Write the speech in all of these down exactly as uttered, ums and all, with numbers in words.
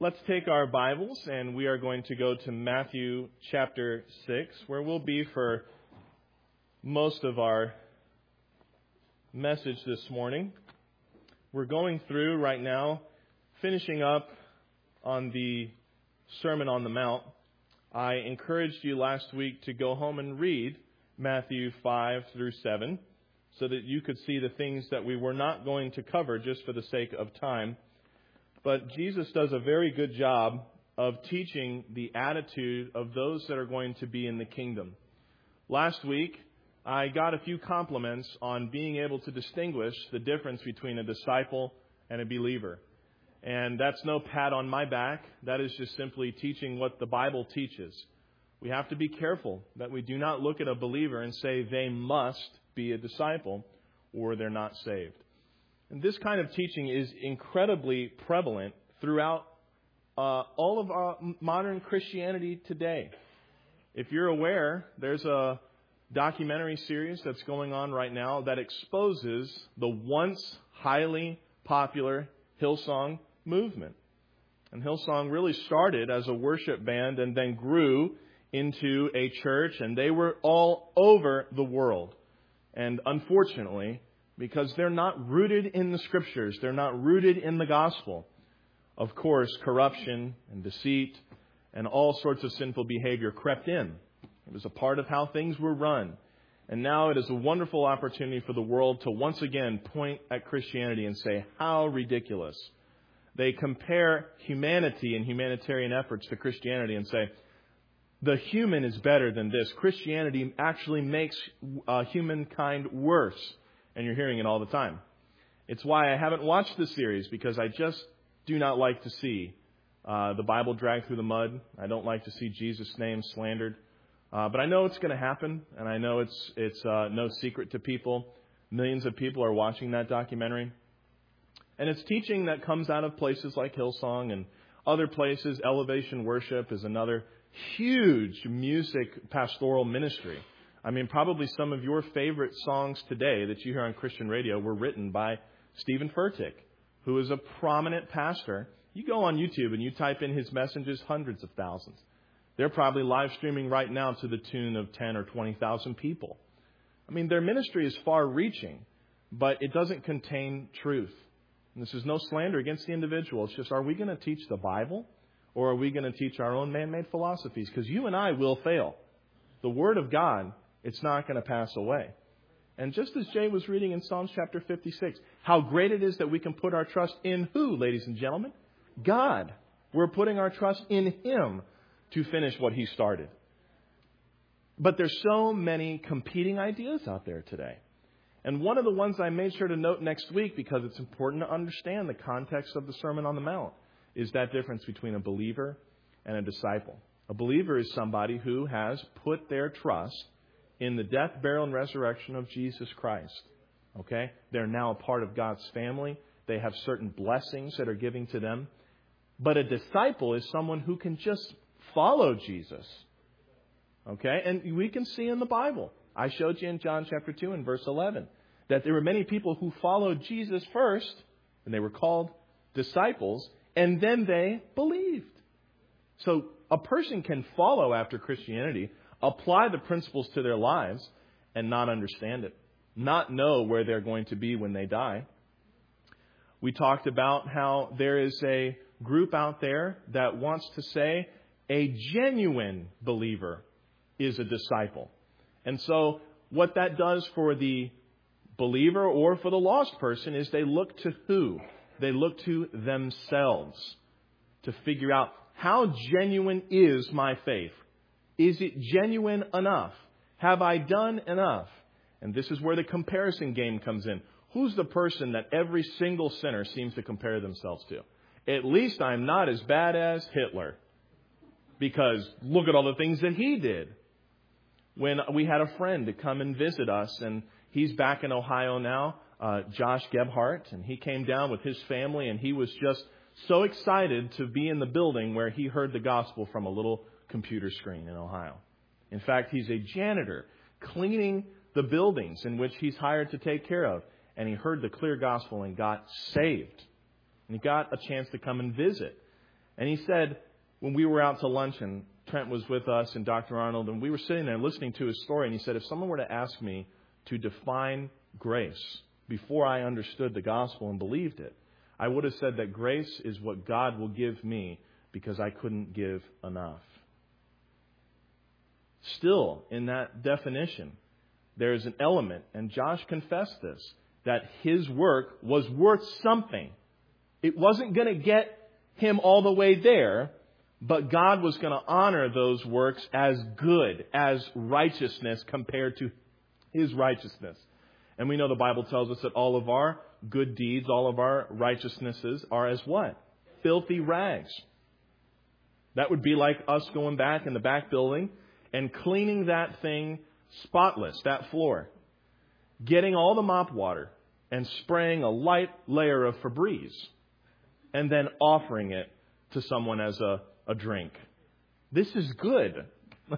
Let's take our Bibles and we are going to go to Matthew chapter six, where we'll be for most of our message this morning. We're going through right now, finishing up on the Sermon on the Mount. I encouraged you last week to go home and read Matthew five through seven so that you could see the things that we were not going to cover just for the sake of time. But Jesus does a very good job of teaching the attitude of those that are going to be in the kingdom. Last week, I got a few compliments on being able to distinguish the difference between a disciple and a believer. And that's no pat on my back. That is just simply teaching what the Bible teaches. We have to be careful that we do not look at a believer and say they must be a disciple or they're not saved. And this kind of teaching is incredibly prevalent throughout uh, all of our modern Christianity today. If you're aware, there's a documentary series that's going on right now that exposes the once highly popular Hillsong movement. And Hillsong really started as a worship band and then grew into a church, and they were all over the world. And unfortunately, because they're not rooted in the Scriptures, they're not rooted in the gospel, of course, corruption and deceit and all sorts of sinful behavior crept in. It was a part of how things were run. And now it is a wonderful opportunity for the world to once again point at Christianity and say, how ridiculous. They compare humanity and humanitarian efforts to Christianity and say, the human is better than this. Christianity actually makes uh, humankind worse. And you're hearing it all the time. It's why I haven't watched the series, because I just do not like to see uh, the Bible dragged through the mud. I don't like to see Jesus' name slandered. Uh, but I know it's going to happen, and I know it's it's uh, no secret to people. Millions of people are watching that documentary. And it's teaching that comes out of places like Hillsong and other places. Elevation Worship is another huge music pastoral ministry. I mean, probably some of your favorite songs today that you hear on Christian radio were written by Stephen Furtick, who is a prominent pastor. You go on YouTube and you type in his messages, hundreds of thousands. They're probably live streaming right now to the tune of ten or twenty thousand people. I mean, their ministry is far-reaching, but it doesn't contain truth. And this is no slander against the individual. It's just, are we going to teach the Bible, or are we going to teach our own man-made philosophies? Because you and I will fail. The Word of God, it's not going to pass away. And just as Jay was reading in Psalms chapter fifty-six, how great it is that we can put our trust in who, ladies and gentlemen? God. We're putting our trust in Him to finish what He started. But there's so many competing ideas out there today. And one of the ones I made sure to note next week, because it's important to understand the context of the Sermon on the Mount, is that difference between a believer and a disciple. A believer is somebody who has put their trust in the death, burial, and resurrection of Jesus Christ. Okay? They're now a part of God's family. They have certain blessings that are given to them. But a disciple is someone who can just follow Jesus. Okay? And we can see in the Bible. I showed you in John chapter two and verse eleven that there were many people who followed Jesus first, and they were called disciples, and then they believed. So a person can follow after Christianity, apply the principles to their lives, and not understand it. Not know where they're going to be when they die. We talked about how there is a group out there that wants to say a genuine believer is a disciple. And so what that does for the believer or for the lost person is they look to who? They look to themselves to figure out, how genuine is my faith? Is it genuine enough? Have I done enough? And this is where the comparison game comes in. Who's the person that every single sinner seems to compare themselves to? At least I'm not as bad as Hitler. Because look at all the things that he did. When we had a friend to come and visit us, and he's back in Ohio now, uh, Josh Gebhardt, and he came down with his family, and he was just so excited to be in the building where he heard the gospel from a little computer screen in Ohio. In fact, he's a janitor cleaning the buildings in which he's hired to take care of. And he heard the clear gospel and got saved. And he got a chance to come and visit. And he said, when we were out to lunch and Trent was with us and Doctor Arnold, and we were sitting there listening to his story, and he said, if someone were to ask me to define grace before I understood the gospel and believed it, I would have said that grace is what God will give me because I couldn't give enough. Still, in that definition, there is an element, and Josh confessed this, that his work was worth something. It wasn't going to get him all the way there, but God was going to honor those works as good, as righteousness compared to His righteousness. And we know the Bible tells us that all of our good deeds, all of our righteousnesses are as what? Filthy rags. That would be like us going back in the back building and cleaning that thing spotless, that floor. Getting all the mop water and spraying a light layer of Febreze and then offering it to someone as a, a drink. This is good.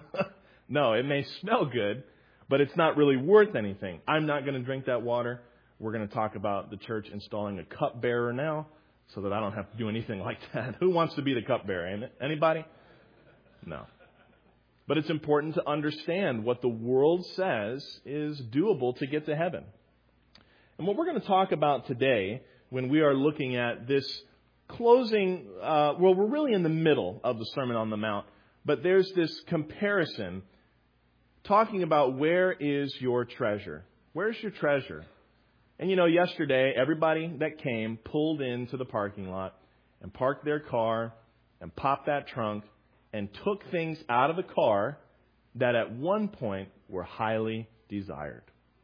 No, it may smell good, but it's not really worth anything. I'm not going to drink that water. We're going to talk about the church installing a cupbearer now so that I don't have to do anything like that. Who wants to be the cupbearer? Anybody? No. But it's important to understand what the world says is doable to get to heaven. And what we're going to talk about today when we are looking at this closing, uh, well, we're really in the middle of the Sermon on the Mount, but there's this comparison talking about where is your treasure? Where's your treasure? And you know, yesterday, everybody that came pulled into the parking lot and parked their car and popped that trunk and took things out of the car that at one point were highly desired.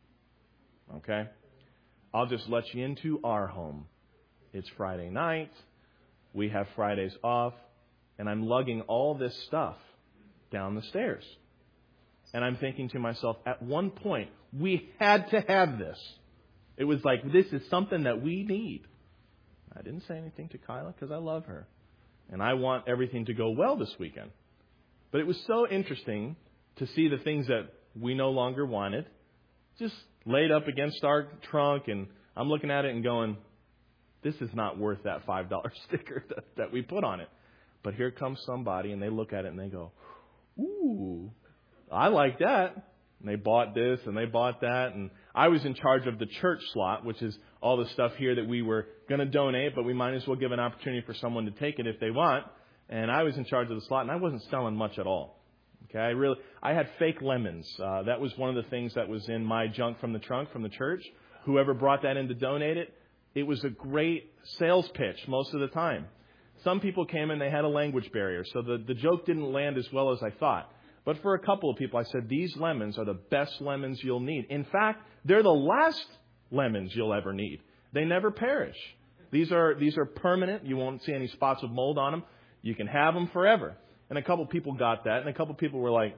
Okay? I'll just let you into our home. It's Friday night. We have Fridays off. And I'm lugging all this stuff down the stairs. And I'm thinking to myself, at one point, we had to have this. It was like, this is something that we need. I didn't say anything to Kyla because I love her. And I want everything to go well this weekend. But it was so interesting to see the things that we no longer wanted just laid up against our trunk. And I'm looking at it and going, this is not worth that five dollar sticker that, that we put on it. But here comes somebody and they look at it and they go, ooh, I like that. And they bought this and they bought that. And I was in charge of the church slot, which is all the stuff here that we were going to donate, but we might as well give an opportunity for someone to take it if they want. And I was in charge of the slot, and I wasn't selling much at all. Okay, I really, I had fake lemons. Uh, that was one of the things that was in my junk from the trunk from the church. Whoever brought that in to donate it, it was a great sales pitch most of the time. Some people came in, they had a language barrier, so the, the joke didn't land as well as I thought. But for a couple of people, I said, these lemons are the best lemons you'll need. In fact, they're the last lemons you'll ever need. They never perish. These are these are permanent. You won't see any spots of mold on them. You can have them forever. And a couple of people got that, and a couple of people were like,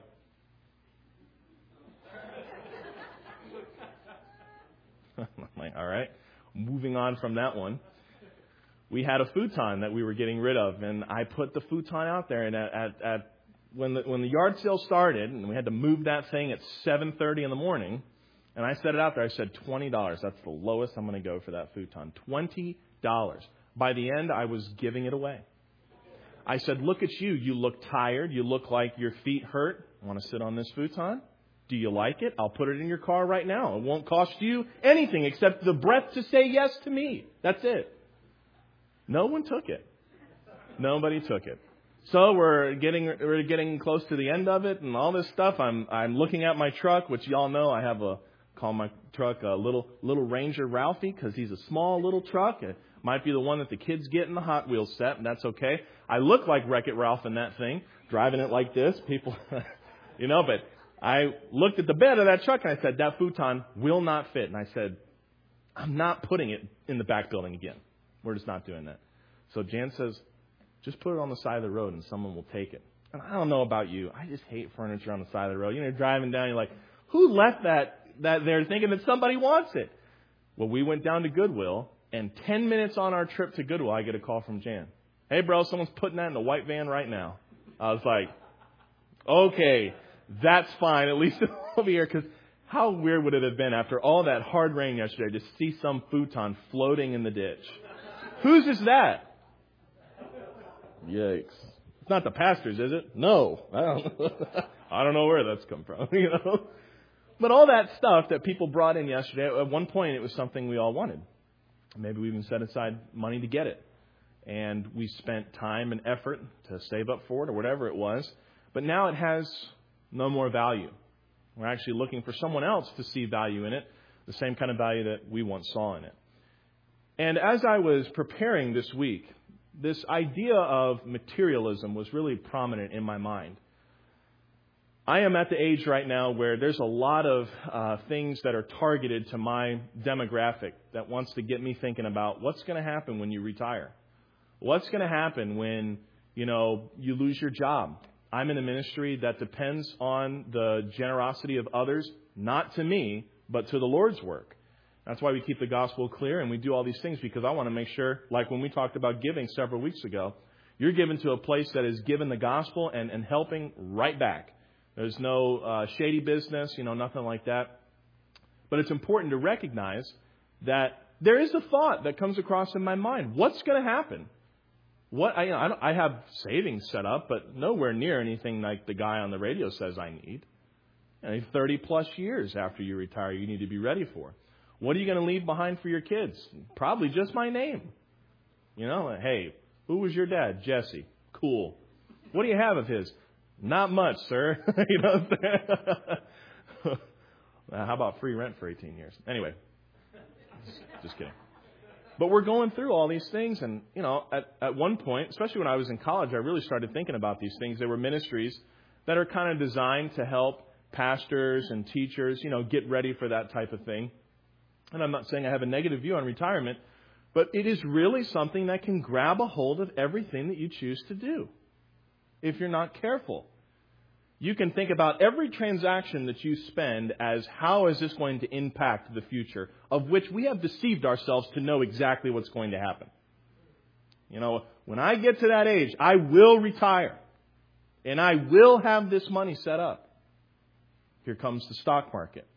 I'm like, all right, moving on from that one. We had a futon that we were getting rid of, and I put the futon out there, and at, at, at When the when the yard sale started, and we had to move that thing at seven thirty in the morning, and I set it out there, I said twenty dollars. That's the lowest I'm going to go for that futon. twenty dollars. By the end, I was giving it away. I said, look at you. You look tired. You look like your feet hurt. Want to sit on this futon? Do you like it? I'll put it in your car right now. It won't cost you anything except the breath to say yes to me. That's it. No one took it. Nobody took it. So we're getting we're getting close to the end of it and all this stuff. I'm I'm looking at my truck, which y'all know I have a call my truck a little little Ranger Ralphie because he's a small little truck. It might be the one that the kids get in the Hot Wheels set, and that's okay. I look like Wreck-It Ralph in that thing, driving it like this. People, you know, but I looked at the bed of that truck and I said, that futon will not fit. And I said, I'm not putting it in the back building again. We're just not doing that. So Jan says, just put it on the side of the road and someone will take it. And I don't know about you. I just hate furniture on the side of the road. You know, you're driving down, you're like, who left that, that there thinking that somebody wants it? Well, we went down to Goodwill, and ten minutes on our trip to Goodwill, I get a call from Jan. Hey, bro, someone's putting that in the white van right now. I was like, okay, that's fine. At least it'll be here. Because how weird would it have been after all that hard rain yesterday to see some futon floating in the ditch? Whose is that? Yikes. It's not the pastors, is it? No. I don't, I don't know where that's come from, you know. But all that stuff that people brought in yesterday, at one point it was something we all wanted. Maybe we even set aside money to get it. And we spent time and effort to save up for it or whatever it was. But now it has no more value. We're actually looking for someone else to see value in it, the same kind of value that we once saw in it. And as I was preparing this week, this idea of materialism was really prominent in my mind. I am at the age right now where there's a lot of uh, things that are targeted to my demographic that wants to get me thinking about what's going to happen when you retire. What's going to happen when, you know, you lose your job? I'm in a ministry that depends on the generosity of others, not to me, but to the Lord's work. That's why we keep the gospel clear and we do all these things, because I want to make sure, like when we talked about giving several weeks ago, you're given to a place that is given the gospel and, and helping right back. There's no uh, shady business, you know, nothing like that. But it's important to recognize that there is a thought that comes across in my mind. What's going to happen? What I, I, don't, I have savings set up, but nowhere near anything like the guy on the radio says I need. And thirty plus years after you retire, you need to be ready for. What are you going to leave behind for your kids? Probably just my name. You know, hey, who was your dad? Jesse. Cool. What do you have of his? Not much, sir. You know what I'm saying? How about free rent for eighteen years? Anyway, just, just kidding. But we're going through all these things. And, you know, at, at one point, especially when I was in college, I really started thinking about these things. There were ministries that are kind of designed to help pastors and teachers, you know, get ready for that type of thing. And I'm not saying I have a negative view on retirement, but it is really something that can grab a hold of everything that you choose to do if you're not careful. You can think about every transaction that you spend as how is this going to impact the future, of which we have deceived ourselves to know exactly what's going to happen. You know, when I get to that age, I will retire and I will have this money set up. Here comes the stock market.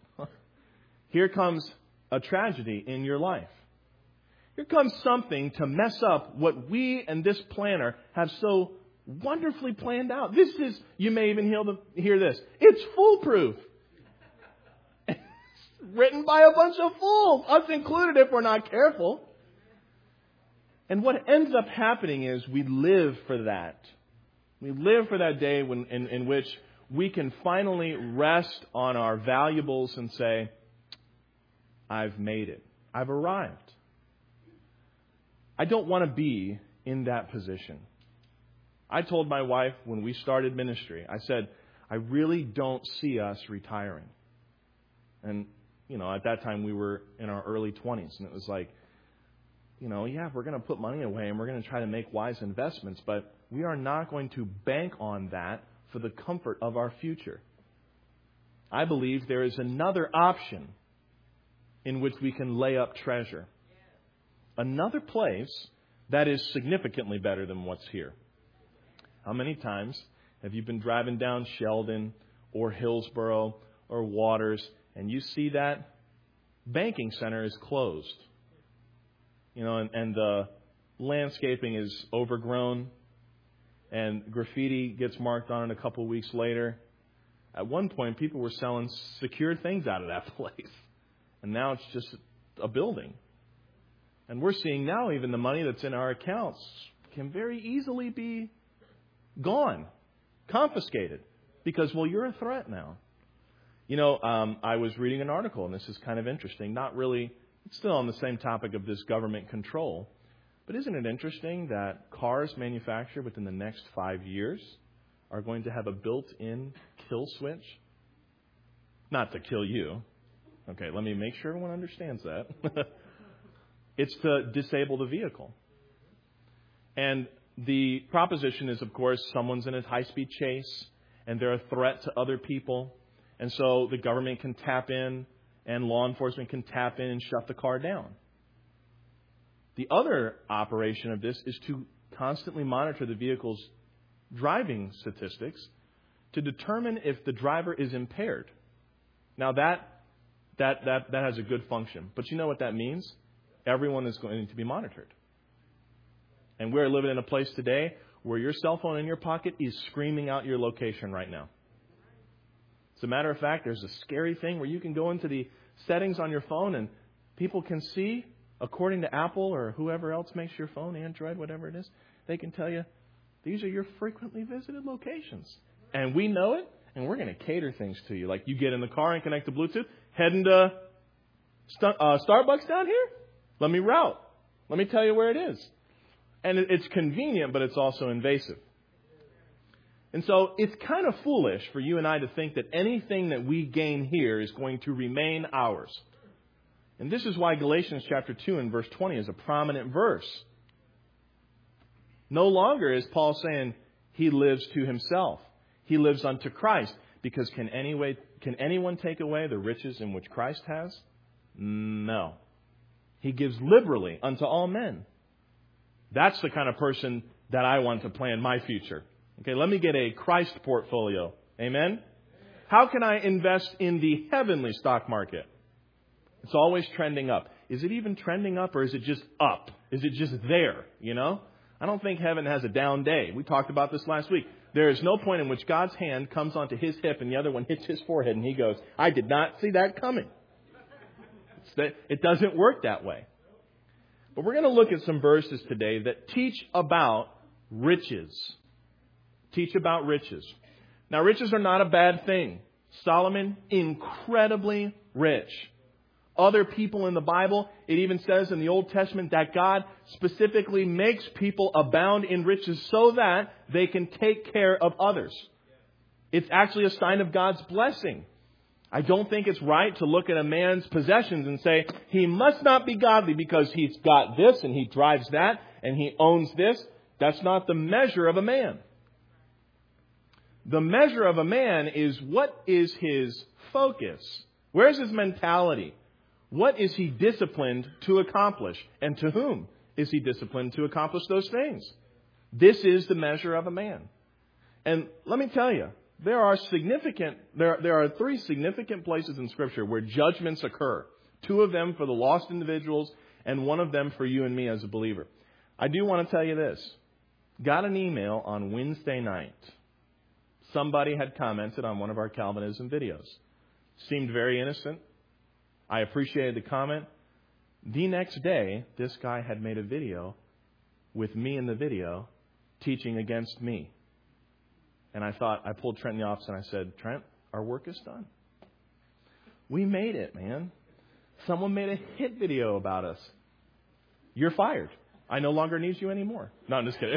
Here comes a tragedy in your life. Here comes something to mess up what we and this planner have so wonderfully planned out. This is, you may even hear, the, hear this, it's foolproof. It's written by a bunch of fools, us included if we're not careful. And what ends up happening is we live for that. We live for that day when, in, in which we can finally rest on our valuables and say, I've made it. I've arrived. I don't want to be in that position. I told my wife when we started ministry, I said, I really don't see us retiring. And, you know, at that time we were in our early twenties. And it was like, you know, yeah, we're going to put money away and we're going to try to make wise investments. But we are not going to bank on that for the comfort of our future. I believe there is another option in which we can lay up treasure. Another place that is significantly better than what's here. How many times have you been driving down Sheldon or Hillsborough or Waters and you see that banking center is closed? You know, and, and the landscaping is overgrown and graffiti gets marked on it a couple of weeks later. At one point, people were selling secure things out of that place. And now it's just a building. And we're seeing now even the money that's in our accounts can very easily be gone, confiscated, because, well, you're a threat now. You know, um, I was reading an article, and this is kind of interesting. Not really, it's still on the same topic of this government control. But isn't it interesting that cars manufactured within the next five years are going to have a built-in kill switch? Not to kill you. Okay, let me make sure everyone understands that. It's to disable the vehicle. And the proposition is, of course, someone's in a high-speed chase and they're a threat to other people. And so the government can tap in and law enforcement can tap in and shut the car down. The other operation of this is to constantly monitor the vehicle's driving statistics to determine if the driver is impaired. Now, that, that, that, that has a good function. But you know what that means? Everyone is going to be monitored. And we're living in a place today where your cell phone in your pocket is screaming out your location right now. As a matter of fact, there's a scary thing where you can go into the settings on your phone and people can see, according to Apple or whoever else makes your phone, Android, whatever it is, they can tell you, these are your frequently visited locations. And we know it, and we're going to cater things to you. Like you get in the car and connect to Bluetooth, heading to uh, Starbucks down here? Let me route. Let me tell you where it is. And it's convenient, but it's also invasive. And so it's kind of foolish for you and I to think that anything that we gain here is going to remain ours. And this is why Galatians chapter two and verse twenty is a prominent verse. No longer is Paul saying he lives to himself. He lives unto Christ. Because can, anyway, can anyone take away the riches in which Christ has? No. He gives liberally unto all men. That's the kind of person that I want to plan my future. Okay, let me get a Christ portfolio. Amen? How can I invest in the heavenly stock market? It's always trending up. Is it even trending up or is it just up? Is it just there? You know? I don't think heaven has a down day. We talked about this last week. There is no point in which God's hand comes onto his hip and the other one hits his forehead and he goes, I did not see that coming. It doesn't work that way. But we're going to look at some verses today that teach about riches. Teach about riches. Now, riches are not a bad thing. Solomon, incredibly rich. Other people in the Bible, it even says in the Old Testament that God specifically makes people abound in riches so that they can take care of others. It's actually a sign of God's blessing. I don't think it's right to look at a man's possessions and say, he must not be godly because he's got this and he drives that and he owns this. That's not the measure of a man. The measure of a man is what is his focus? Where's his mentality? What is he disciplined to accomplish? And to whom is he disciplined to accomplish those things? This is the measure of a man. And let me tell you, there are significant, there, there are three significant places in Scripture where judgments occur. Two of them for the lost individuals and one of them for you and me as a believer. I do want to tell you this. Got an email on Wednesday night. Somebody had commented on one of our Calvinism videos. Seemed very innocent. I appreciated the comment. The next day, this guy had made a video with me in the video teaching against me. And I thought, I pulled Trent in the office and I said, Trent, our work is done. We made it, man. Someone made a hit video about us. You're fired. I no longer need you anymore. No, I'm just kidding.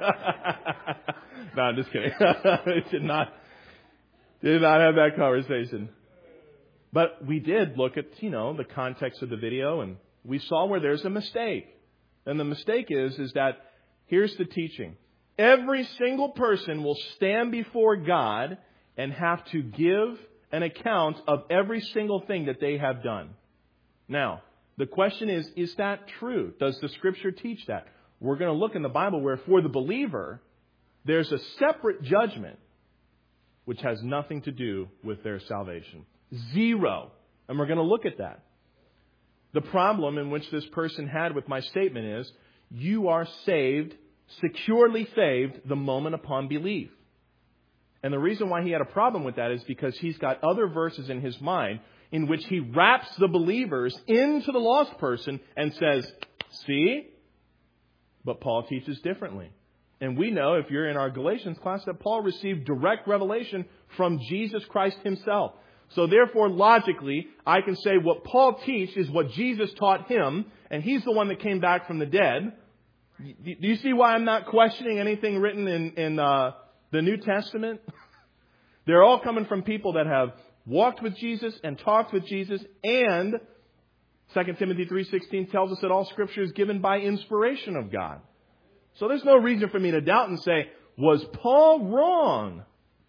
no, I'm just kidding. did not, did not have that conversation. But we did look at, you know, the context of the video, and we saw where there's a mistake. And the mistake is, is that here's the teaching. Every single person will stand before God and have to give an account of every single thing that they have done. Now, the question is, is that true? Does the Scripture teach that? We're going to look in the Bible where for the believer, there's a separate judgment which has nothing to do with their salvation. Zero. And we're going to look at that. The problem in which this person had with my statement is, you are saved, securely saved, the moment upon belief. And the reason why he had a problem with that is because he's got other verses in his mind in which he wraps the believers into the lost person and says, see? But Paul teaches differently. And we know, if you're in our Galatians class, that Paul received direct revelation from Jesus Christ himself. So therefore, logically, I can say what Paul teaches is what Jesus taught him, and he's the one that came back from the dead. Do you see why I'm not questioning anything written in, in uh, the New Testament? They're all coming from people that have walked with Jesus and talked with Jesus, and Second Timothy three sixteen tells us that all Scripture is given by inspiration of God. So there's no reason for me to doubt and say, was Paul wrong?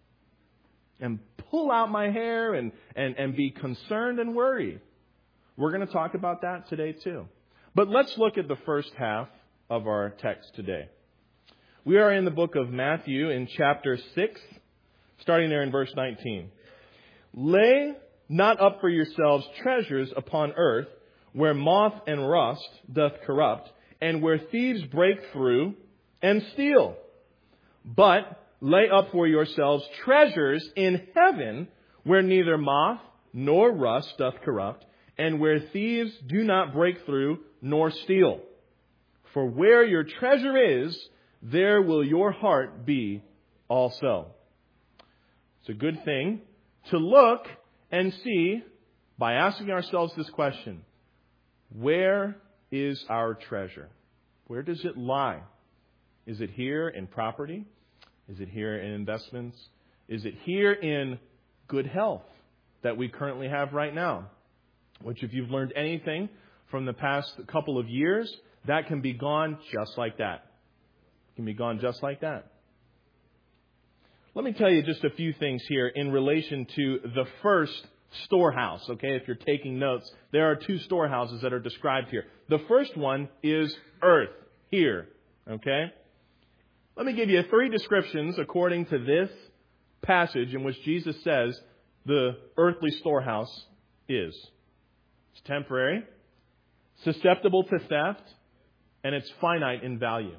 And pull out my hair and, and, and be concerned and worried. We're going to talk about that today too. But let's look at the first half of our text today. We are in the book of Matthew in chapter six, starting there in verse nineteen. Lay not up for yourselves treasures upon earth, where moth and rust doth corrupt, and where thieves break through and steal. But lay up for yourselves treasures in heaven, where neither moth nor rust doth corrupt, and where thieves do not break through nor steal. For where your treasure is, there will your heart be also. It's a good thing to look and see by asking ourselves this question: where is our treasure? Where does it lie? Is it here in property? Is it here in investments? Is it here in good health that we currently have right now? Which, if you've learned anything from the past couple of years, that can be gone just like that. It can be gone just like that. Let me tell you just a few things here in relation to the first storehouse. Okay, if you're taking notes, there are two storehouses that are described here. The first one is earth, here. Okay? Let me give you three descriptions according to this passage in which Jesus says the earthly storehouse is. It's temporary, susceptible to theft, and it's finite in value.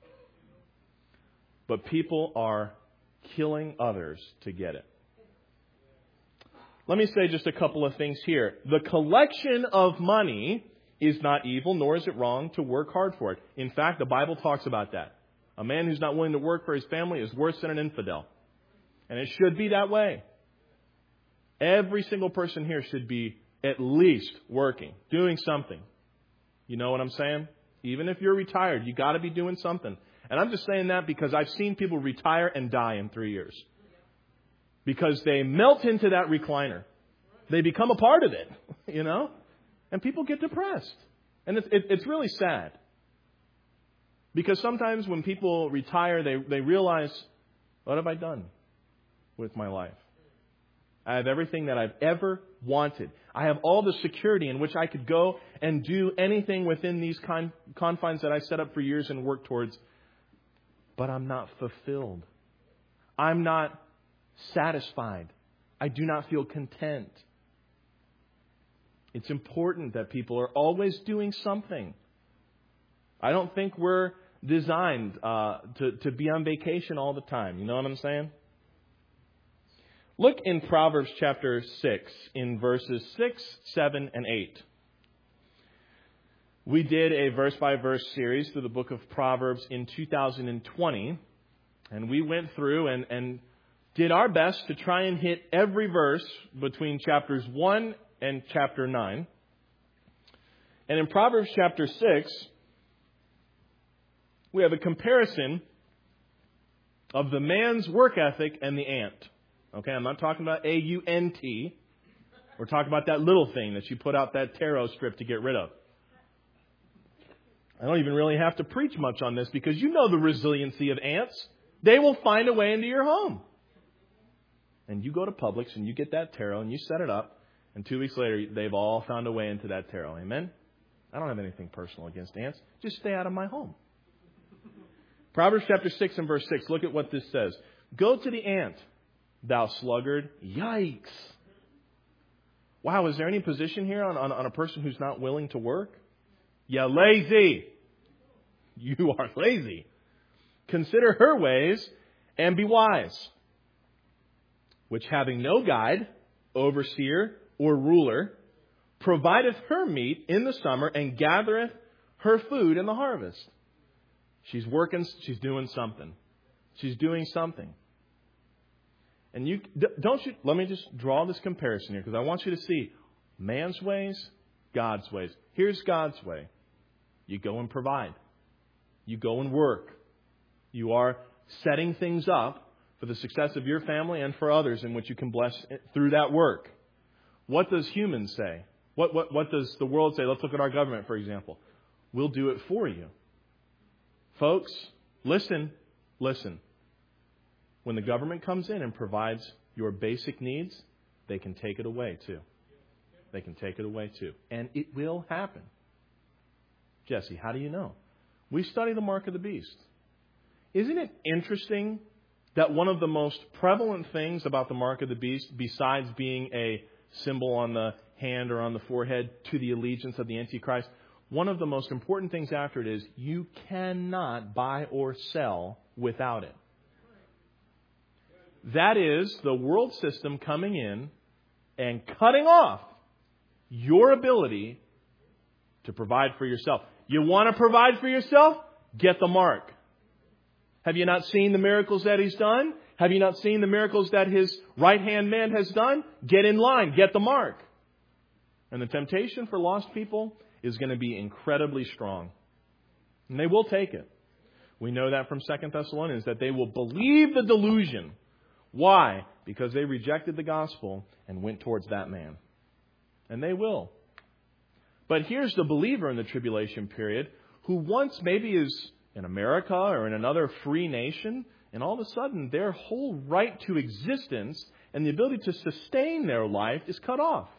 But people are killing others to get it. Let me say just a couple of things here. The collection of money is not evil, nor is it wrong to work hard for it. In fact, the Bible talks about that. A man who's not willing to work for his family is worse than an infidel. And it should be that way. Every single person here should be at least working, doing something. You know what I'm saying? Even if you're retired, you got to be doing something. And I'm just saying that because I've seen people retire and die in three years. Because they melt into that recliner. They become a part of it, you know? And people get depressed. And it's, it, it's really sad. Because sometimes when people retire, they, they realize, what have I done with my life? I have everything that I've ever wanted. I have all the security in which I could go and do anything within these con- confines that I set up for years and work towards. But I'm not fulfilled. I'm not satisfied. I do not feel content. It's important that people are always doing something. I don't think we're designed uh, to, to be on vacation all the time. You know what I'm saying? Look in Proverbs chapter six in verses six, seven, and eight. We did a verse-by-verse series through the book of Proverbs in two thousand twenty. And we went through and, and did our best to try and hit every verse between chapters one and chapter nine. And in Proverbs chapter six, we have a comparison of the man's work ethic and the ant. Okay, I'm not talking about A U N T. We're talking about that little thing that you put out that taro strip to get rid of. I don't even really have to preach much on this because you know the resiliency of ants. They will find a way into your home. And you go to Publix and you get that taro and you set it up. And two weeks later, they've all found a way into that taro. Amen? I don't have anything personal against ants. Just stay out of my home. Proverbs chapter six and verse six. Look at what this says. Go to the ant, thou sluggard. Yikes. Wow, is there any position here on, on, on a person who's not willing to work? Yeah, lazy. You are lazy. Consider her ways and be wise. Which having no guide, overseer, or ruler, provideth her meat in the summer and gathereth her food in the harvest. She's working, she's doing something. She's doing something. And you don't you let me just draw this comparison here because I want you to see man's ways, God's ways. Here's God's way. You go and provide. You go and work. You are setting things up for the success of your family and for others in which you can bless through that work. What does humans say? What, what, what does the world say? Let's look at our government, for example. We'll do it for you. Folks, listen, listen. When the government comes in and provides your basic needs, they can take it away too. They can take it away too. And it will happen. Jesse, how do you know? We study the mark of the beast. Isn't it interesting that one of the most prevalent things about the mark of the beast, besides being a symbol on the hand or on the forehead to the allegiance of the Antichrist, one of the most important things after it is you cannot buy or sell without it. That is the world system coming in and cutting off your ability to provide for yourself. You want to provide for yourself? Get the mark. Have you not seen the miracles that He's done? Have you not seen the miracles that His right-hand man has done? Get in line. Get the mark. And the temptation for lost people is going to be incredibly strong. And they will take it. We know that from Second Thessalonians, that they will believe the delusion. Why? Because they rejected the gospel and went towards that man. And they will. But here's the believer in the tribulation period who once maybe is in America or in another free nation, and all of a sudden their whole right to existence and the ability to sustain their life is cut off.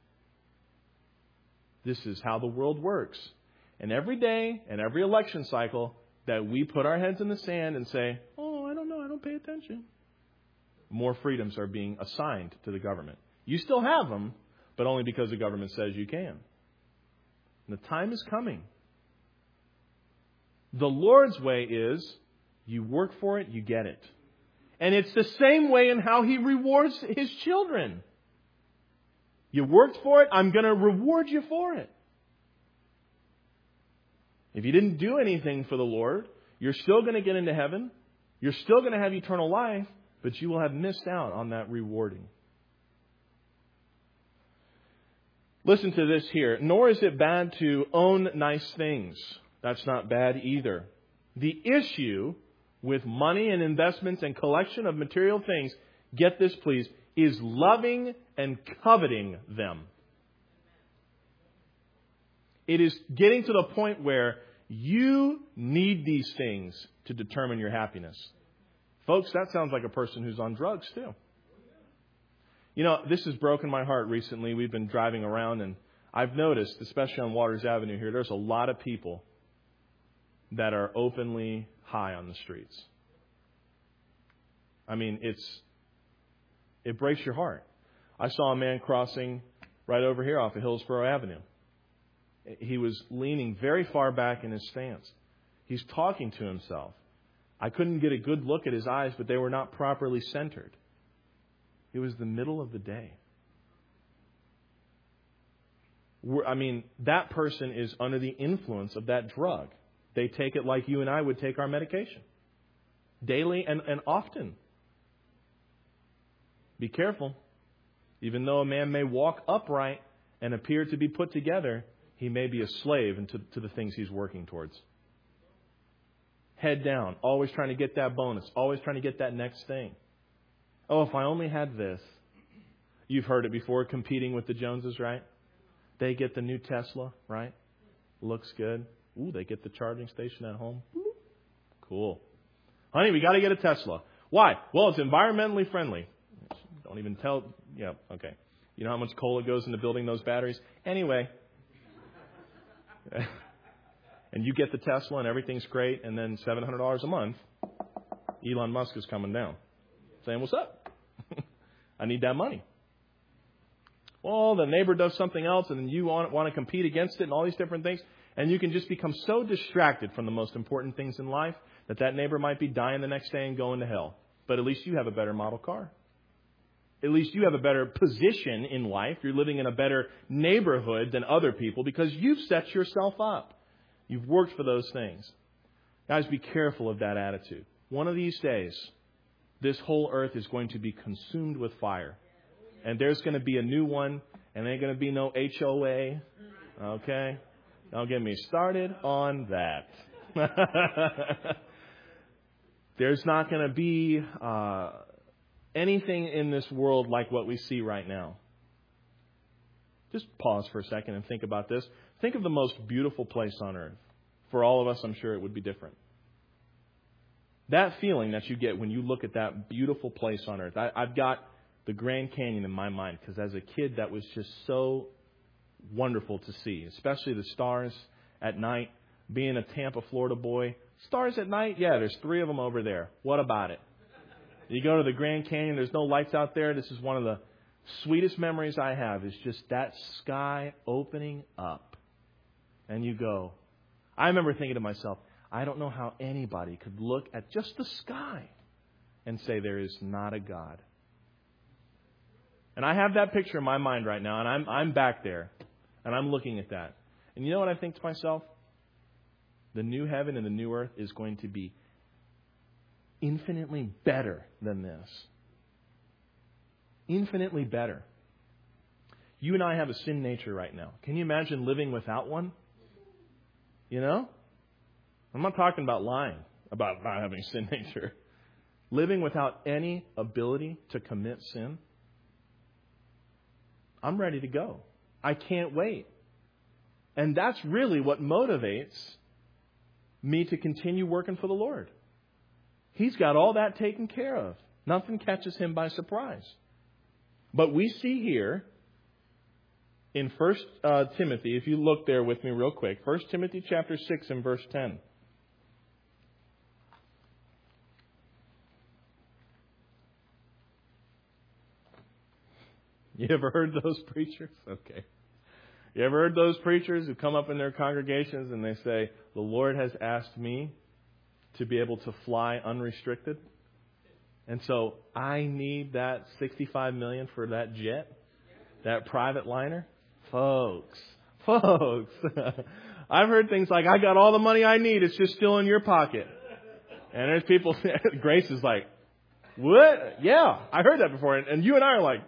This is how the world works. And every day and every election cycle that we put our heads in the sand and say, oh, I don't know, I don't pay attention, more freedoms are being assigned to the government. You still have them, but only because the government says you can. And the time is coming. The Lord's way is, you work for it, you get it. And it's the same way in how He rewards His children. You worked for it, I'm going to reward you for it. If you didn't do anything for the Lord, you're still going to get into heaven. You're still going to have eternal life, but you will have missed out on that rewarding. Listen to this here. Nor is it bad to own nice things. That's not bad either. The issue with money and investments and collection of material things, get this please, is loving and coveting them. It is getting to the point where you need these things to determine your happiness. Folks, that sounds like a person who's on drugs too. You know, this has broken my heart recently. We've been driving around and I've noticed, especially on Waters Avenue here, there's a lot of people that are openly high on the streets. I mean, it's it breaks your heart. I saw a man crossing right over here off of Hillsborough Avenue. He was leaning very far back in his stance. He's talking to himself. I couldn't get a good look at his eyes, but they were not properly centered. It was the middle of the day. We're, I mean, that person is under the influence of that drug. They take it like you and I would take our medication. Daily and, and often. Be careful. Even though a man may walk upright and appear to be put together, he may be a slave into, to the things he's working towards. Head down. Always trying to get that bonus. Always trying to get that next thing. Oh, if I only had this. You've heard it before, competing with the Joneses, right? They get the new Tesla, right? Looks good. Ooh, they get the charging station at home. Cool. Honey, we got to get a Tesla. Why? Well, it's environmentally friendly. Don't even tell. Yeah, okay. You know how much coal goes into building those batteries? Anyway. And you get the Tesla and everything's great, and then seven hundred dollars a month, Elon Musk is coming down, saying, what's up? I need that money. Well, the neighbor does something else, and then you want, want to compete against it and all these different things, and you can just become so distracted from the most important things in life that that neighbor might be dying the next day and going to hell. But at least you have a better model car. At least you have a better position in life. You're living in a better neighborhood than other people because you've set yourself up. You've worked for those things. Guys, be careful of that attitude. One of these days, this whole earth is going to be consumed with fire. And there's going to be a new one, and there ain't going to be no H O A. Okay? Don't get me started on that. There's not going to be uh, anything in this world like what we see right now. Just pause for a second and think about this. Think of the most beautiful place on earth. For all of us, I'm sure it would be different. That feeling that you get when you look at that beautiful place on earth. I, I've got the Grand Canyon in my mind because as a kid, that was just so wonderful to see, especially the stars at night. Being a Tampa, Florida boy, stars at night? Yeah, there's three of them over there. What about it? You go to the Grand Canyon, there's no lights out there. This is one of the sweetest memories I have is just that sky opening up. And you go. I remember thinking to myself, I don't know how anybody could look at just the sky and say there is not a God. And I have that picture in my mind right now, and I'm I'm back there, and I'm looking at that. And you know what I think to myself? The new heaven and the new earth is going to be infinitely better than this. Infinitely better. You and I have a sin nature right now. Can you imagine living without one? You know? I'm not talking about lying, about not having a sin nature. Living without any ability to commit sin. I'm ready to go. I can't wait. And that's really what motivates me to continue working for the Lord. He's got all that taken care of. Nothing catches him by surprise. But we see here in First uh, Timothy, if you look there with me real quick, First Timothy chapter six and verse ten. You ever heard those preachers? Okay. You ever heard those preachers who come up in their congregations and they say, the Lord has asked me to be able to fly unrestricted? And so I need that sixty-five million dollars for that jet, that private liner. Folks, folks, I've heard things like, I got all the money I need. It's just still in your pocket. And there's people, Grace is like, what? Yeah, I heard that before. And you and I are like,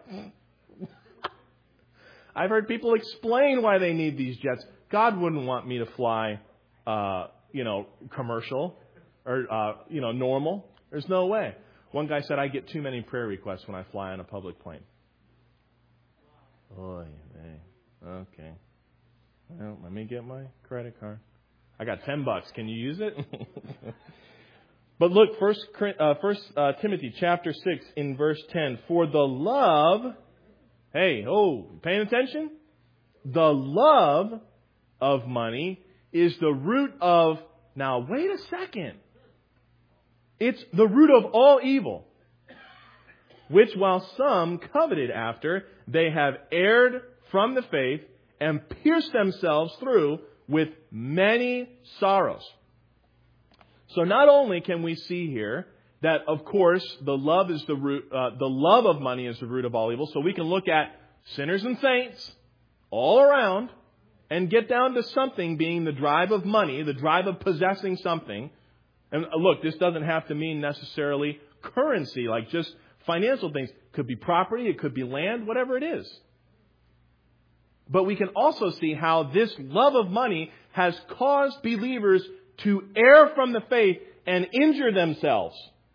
I've heard people explain why they need these jets. God wouldn't want me to fly, uh, you know, commercial or, uh, you know, normal. There's no way. One guy said, I get too many prayer requests when I fly on a public plane. Oh, okay. Well, let me get my credit card. I got ten bucks. Can you use it? But look, First, uh, First uh, Timothy chapter six in verse ten. For the love, hey, oh, paying attention? The love of money is the root of, now wait a second. It's the root of all evil, which while some coveted after, they have erred from the faith and pierced themselves through with many sorrows. So not only can we see here that, of course, the love is the root, uh, the love of money is the root of all evil. So we can look at sinners and saints all around and get down to something being the drive of money, the drive of possessing something. And look, this doesn't have to mean necessarily currency, like just financial things. It could be property, it could be land, whatever it is. But we can also see how this love of money has caused believers to err from the faith and injure themselves.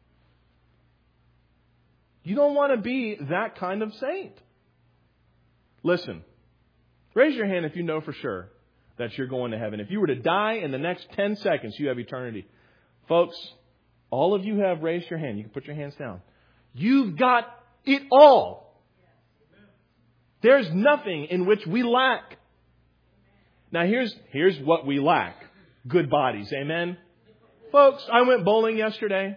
You don't want to be that kind of saint. Listen, raise your hand if you know for sure that you're going to heaven. If you were to die in the next ten seconds, you have eternity. Folks, all of you have raised your hand. You can put your hands down. You've got it all. There's nothing in which we lack. Now here's, here's what we lack. Good bodies. Amen? Folks, I went bowling yesterday.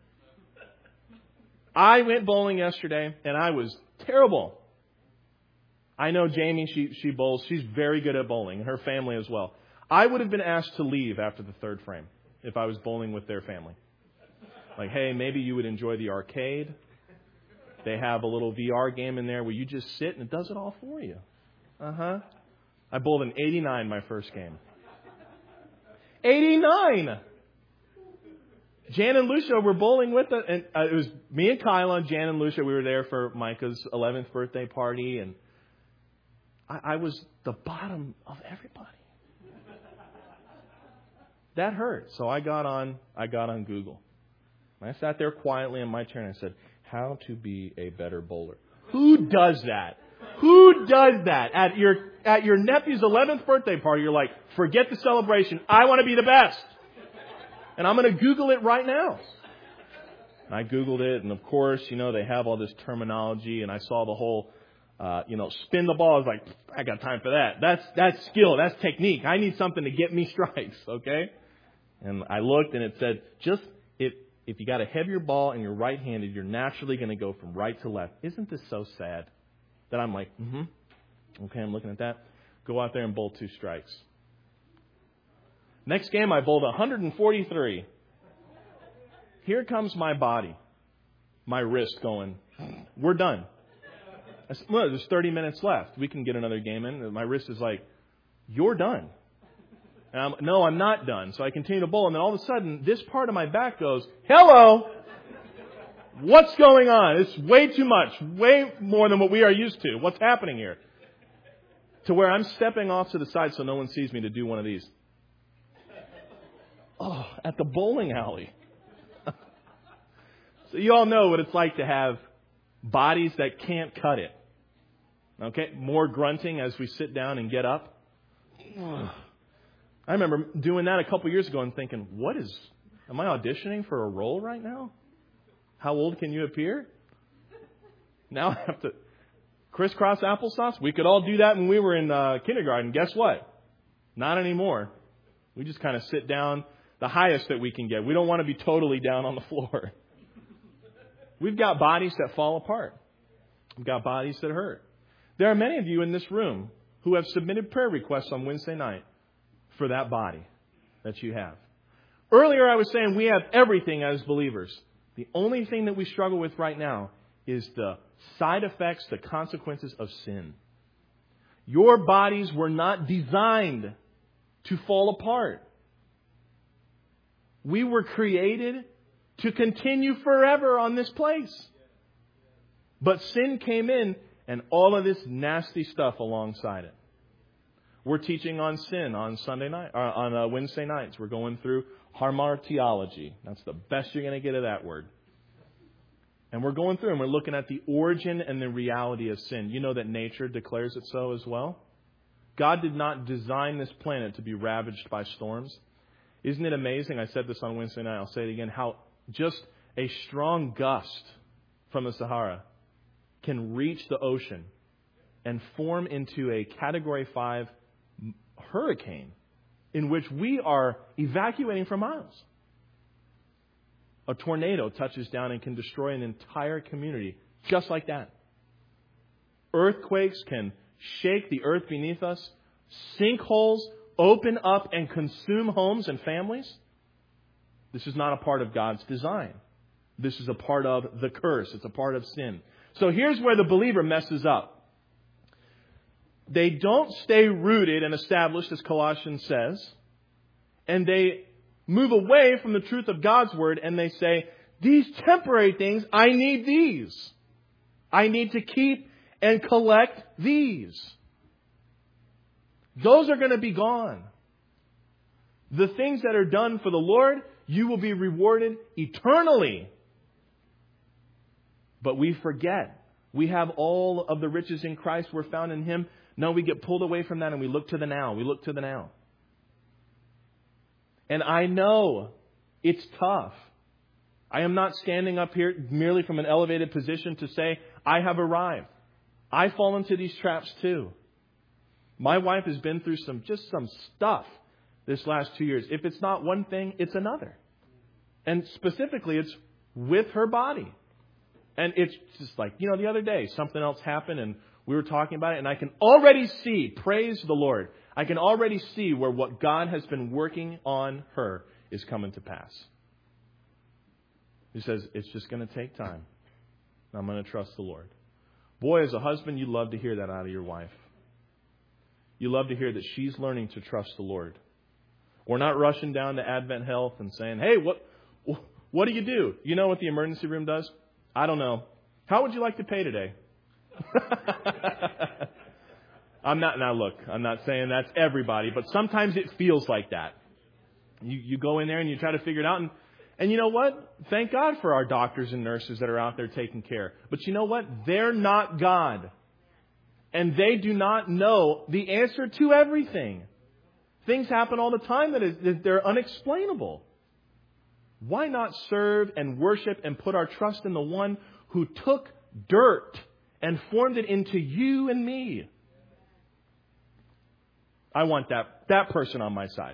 I went bowling yesterday and I was terrible. I know Jamie, she, she bowls. She's very good at bowling. Her family as well. I would have been asked to leave after the third frame if I was bowling with their family. Like, hey, maybe you would enjoy the arcade. They have a little V R game in there where you just sit and it does it all for you. Uh-huh. I bowled an eighty-nine my first game. eighty-nine! Jan and Lucia were bowling with us. And uh, it was me and Kyla, Jan and Lucia. We were there for Micah's eleventh birthday party. And I, I was the bottom of everybody. That hurt. So I got on, I got on Google. And I sat there quietly in my chair and I said, how to be a better bowler. Who does that? Who does that? At your at your nephew's eleventh birthday party, you're like, forget the celebration. I want to be the best. And I'm going to Google it right now. And I Googled it. And of course, you know, they have all this terminology. And I saw the whole, uh, you know, spin the ball. I was like, I got time for that. That's, that's skill. That's technique. I need something to get me strikes. Okay. And I looked and it said, just if, if you got a heavier ball and you're right-handed, you're naturally going to go from right to left. Isn't this so sad? That I'm like, mm-hmm. Okay, I'm looking at that. Go out there and bowl two strikes. Next game, I bowled one hundred forty-three. Here comes my body. my wrist going, we're done. I said, well, there's thirty minutes left. We can get another game in. And my wrist is like, you're done. And I'm, no, I'm not done. So I continue to bowl. And then all of a sudden, this part of my back goes, hello. What's going on? It's way too much. Way more than what we are used to. What's happening here? To where I'm stepping off to the side so no one sees me to do one of these. Oh, at the bowling alley. So you all know what it's like to have bodies that can't cut it. Okay? More grunting as we sit down and get up. I remember doing that a couple years ago and thinking, what is, am I auditioning for a role right now? How old can you appear? Now I have to crisscross applesauce? We could all do that when we were in uh, kindergarten. Guess what? Not anymore. We just kind of sit down the highest that we can get. We don't want to be totally down on the floor. We've got bodies that fall apart. We've got bodies that hurt. There are many of you in this room who have submitted prayer requests on Wednesday night for that body that you have. Earlier I was saying we have everything as believers. The only thing that we struggle with right now is the side effects, the consequences of sin. Your bodies were not designed to fall apart. We were created to continue forever on this place. But sin came in and all of this nasty stuff alongside it. We're teaching on sin on Sunday night, or on uh, Wednesday nights. We're going through hamartiology. That's the best you're going to get of that word. And we're going through and we're looking at the origin and the reality of sin. You know that nature declares it so as well. God did not design this planet to be ravaged by storms. Isn't it amazing? I said this on Wednesday night. I'll say it again. How just a strong gust from the Sahara can reach the ocean and form into a Category five hurricane in which we are evacuating for miles. A tornado touches down and can destroy an entire community just like that. Earthquakes can shake the earth beneath us. Sinkholes open up and consume homes and families. This is not a part of God's design. This is a part of the curse. It's a part of sin. So here's where the believer messes up. They don't stay rooted and established, as Colossians says, and they move away from the truth of God's Word and they say, these temporary things, I need these. I need to keep and collect these. Those are going to be gone. The things that are done for the Lord, you will be rewarded eternally. But we forget. We have all of the riches in Christ. We're found in Him. No, we get pulled away from that and we look to the now. We look to the now. And I know it's tough. I am not standing up here merely from an elevated position to say, I have arrived. I fall into these traps too. My wife has been through some just some stuff this last two years. If it's not one thing, it's another. And specifically, it's with her body. And it's just like, you know, the other day, something else happened and we were talking about it. And I can already see, praise the Lord, I can already see where what God has been working on her is coming to pass. He says, it's just going to take time. I'm going to trust the Lord. Boy, as a husband, you love to hear that out of your wife. You love to hear that she's learning to trust the Lord. We're not rushing down to Advent Health and saying, hey, what what do you do? You know what the emergency room does? I don't know. How would you like to pay today? I'm not, now look, I'm not saying that's everybody, but sometimes it feels like that. You you go in there and you try to figure it out. And, and you know what? Thank God for our doctors and nurses that are out there taking care. But you know what? They're not God. And they do not know the answer to everything. Things happen all the time that, is, that they're unexplainable. Why not serve and worship and put our trust in the one who took dirt and formed it into you and me? I want that, that person on my side.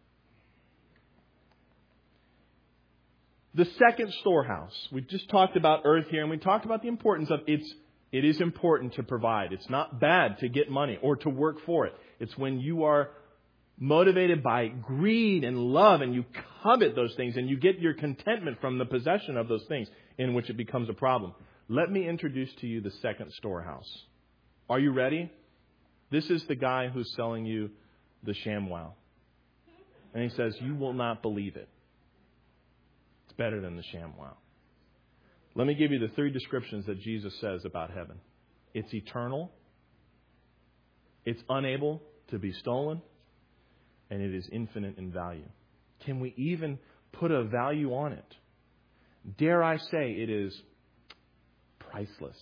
The second storehouse. We just talked about earth here, and we talked about the importance of it's. It is important to provide. It's not bad to get money or to work for it. It's when you are motivated by greed and love, and you covet those things, and you get your contentment from the possession of those things, in which it becomes a problem. Let me introduce to you the second storehouse. Are you ready? This is the guy who's selling you the ShamWow. And he says, you will not believe it. It's better than the ShamWow. Let me give you the three descriptions that Jesus says about heaven. It's eternal. It's unable to be stolen. And it is infinite in value. Can we even put a value on it? Dare I say it is priceless.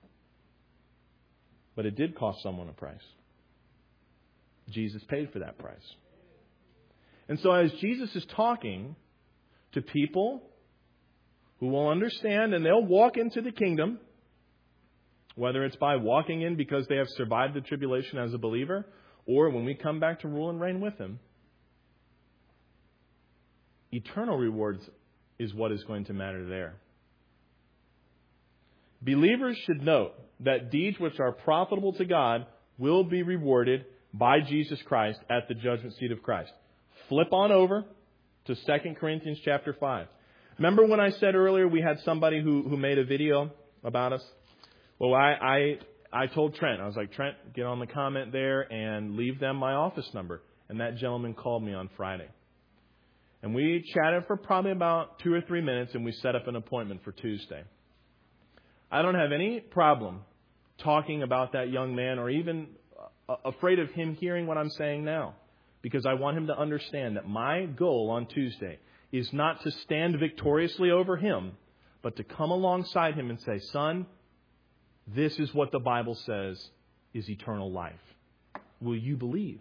But it did cost someone a price. Jesus paid for that price. And so as Jesus is talking to people who will understand and they'll walk into the kingdom, whether it's by walking in because they have survived the tribulation as a believer, or when we come back to rule and reign with Him, eternal rewards is what is going to matter there. Believers should note that deeds which are profitable to God will be rewarded by Jesus Christ at the judgment seat of Christ. Flip on over to Second Corinthians chapter five. Remember when I said earlier we had somebody who, who made a video about us? Well, I, I I told Trent, I was like, Trent, get on the comment there and leave them my office number. And that gentleman called me on Friday. And we chatted for probably about two or three minutes, and we set up an appointment for Tuesday. I don't have any problem talking about that young man or even afraid of him hearing what I'm saying now, because I want him to understand that my goal on Tuesday is not to stand victoriously over him, but to come alongside him and say, son, this is what the Bible says is eternal life. Will you believe?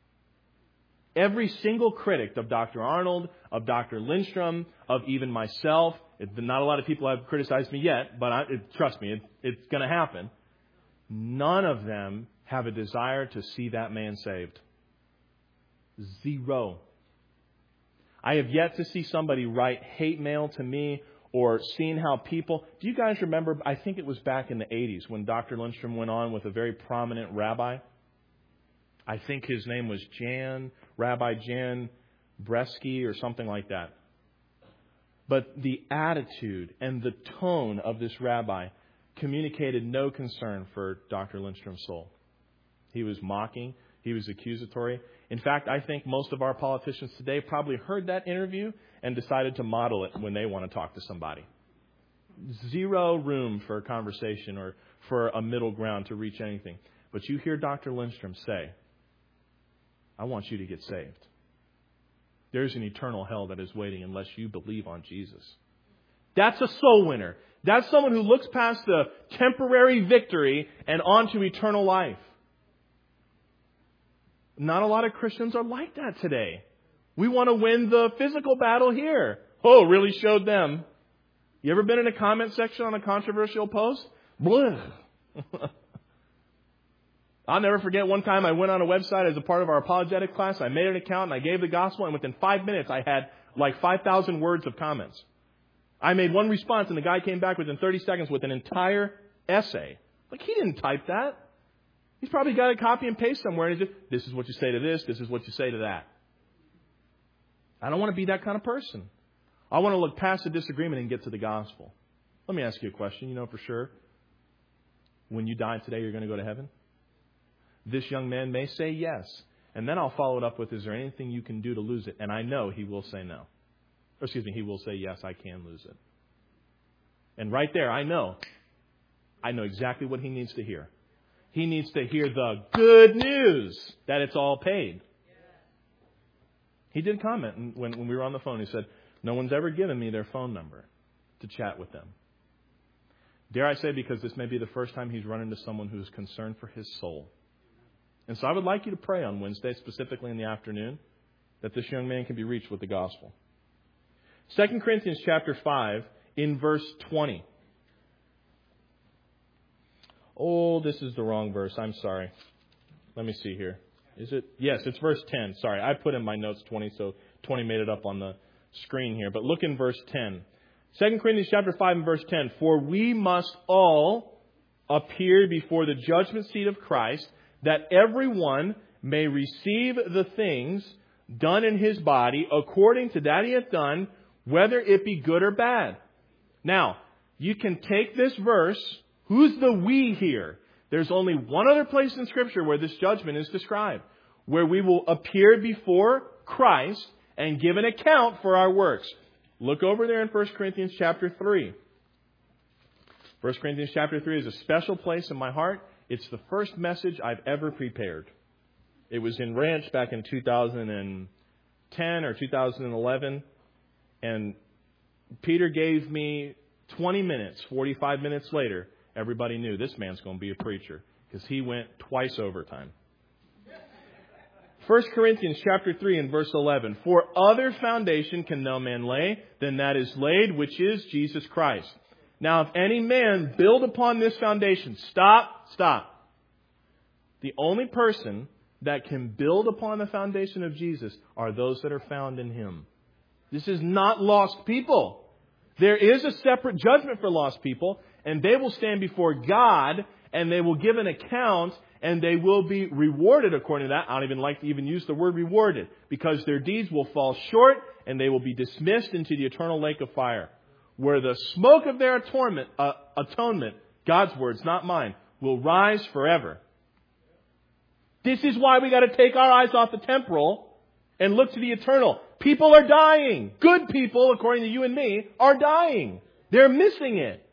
Every single critic of Doctor Arnold, of Doctor Lindstrom, of even myself, it, not a lot of people have criticized me yet, but I, it, trust me, it, it's going to happen. None of them have a desire to see that man saved. Zero. I have yet to see somebody write hate mail to me or seen how people... Do you guys remember, I think it was back in the eighties when Doctor Lindstrom went on with a very prominent rabbi. I think his name was Jan, Rabbi Jan Bresky or something like that. But the attitude and the tone of this rabbi communicated no concern for Doctor Lindstrom's soul. He was mocking. He was accusatory. In fact, I think most of our politicians today probably heard that interview and decided to model it when they want to talk to somebody. Zero room for a conversation or for a middle ground to reach anything. But you hear Doctor Lindstrom say, I want you to get saved. There's an eternal hell that is waiting unless you believe on Jesus. That's a soul winner. That's someone who looks past the temporary victory and onto eternal life. Not a lot of Christians are like that today. We want to win the physical battle here. Oh, really showed them. You ever been in a comment section on a controversial post? Blah. I'll never forget one time I went on a website as a part of our apologetic class. I made an account and I gave the gospel, and within five minutes I had like five thousand words of comments. I made one response and the guy came back within thirty seconds with an entire essay. Like, he didn't type that. He's probably got a copy and paste somewhere and he's just, this is what you say to this, this is what you say to that. I don't want to be that kind of person. I want to look past the disagreement and get to the gospel. Let me ask you a question. You know for sure, when you die today, you're going to go to heaven? This young man may say yes. And then I'll follow it up with, is there anything you can do to lose it? And I know he will say no. Or excuse me, he will say, yes, I can lose it. And right there, I know. I know exactly what he needs to hear. He needs to hear the good news that it's all paid. He did comment when, when we were on the phone. He said, no one's ever given me their phone number to chat with them. Dare I say, because this may be the first time he's run into someone who's concerned for his soul. And so I would like you to pray on Wednesday, specifically in the afternoon, that this young man can be reached with the gospel. Second Corinthians chapter five, in verse twenty. Oh, this is the wrong verse. I'm sorry. Let me see here. Is it? Yes, it's verse ten. Sorry, I put in my notes twenty, so twenty made it up on the screen here. But look in verse ten. Second Corinthians chapter five and verse ten. For we must all appear before the judgment seat of Christ, that everyone may receive the things done in his body according to that he hath done, whether it be good or bad. Now, you can take this verse. Who's the we here? There's only one other place in Scripture where this judgment is described, where we will appear before Christ and give an account for our works. Look over there in First Corinthians chapter three. First Corinthians chapter three is a special place in my heart. It's the first message I've ever prepared. It was in Ranch back in two thousand ten or two thousand eleven. And Peter gave me twenty minutes. forty-five minutes later, everybody knew this man's going to be a preacher because he went twice overtime. First Corinthians chapter three and verse eleven. For other foundation can no man lay than that is laid, which is Jesus Christ. Now, if any man build upon this foundation, stop, stop. The only person that can build upon the foundation of Jesus are those that are found in Him. This is not lost people. There is a separate judgment for lost people, and they will stand before God, and they will give an account, and they will be rewarded according to that. I don't even like to even use the word rewarded, because their deeds will fall short, and they will be dismissed into the eternal lake of fire, where the smoke of their atonement, uh, atonement, God's words, not mine, will rise forever. This is why we got to take our eyes off the temporal and look to the eternal. People are dying. Good people, according to you and me, are dying. They're missing it.